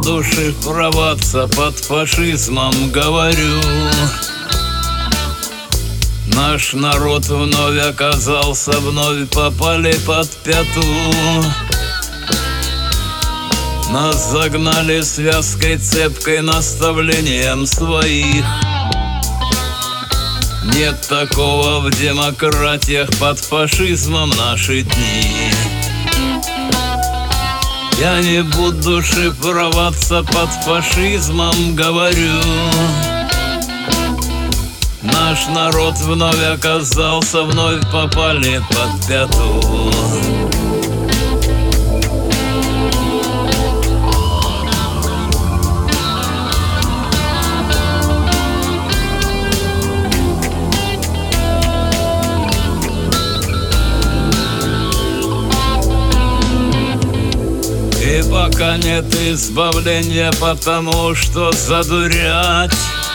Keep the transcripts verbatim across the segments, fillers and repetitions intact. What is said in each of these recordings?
буду шифроваться под фашизмом, говорю. Наш народ вновь оказался, вновь попали под пяту. Нас загнали связкой цепкой наставлением своих. Нет такого в демократиях, под фашизмом наши дни. Я не буду шифроваться под фашизмом, говорю. Наш народ вновь оказался, вновь попали под пяту. И пока нет избавления, потому что задурять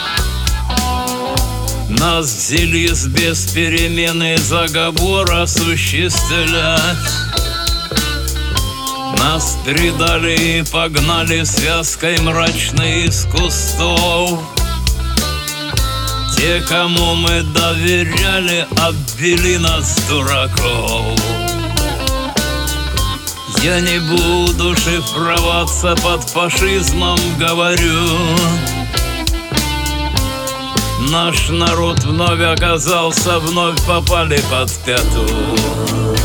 нас взялись без перемены заговора осуществлять. Нас предали и погнали связкой мрачной из кустов. Те, кому мы доверяли, обвели нас дураков. Я не буду шифроваться под фашизмом, говорю. Наш народ вновь оказался, вновь попали под пяту.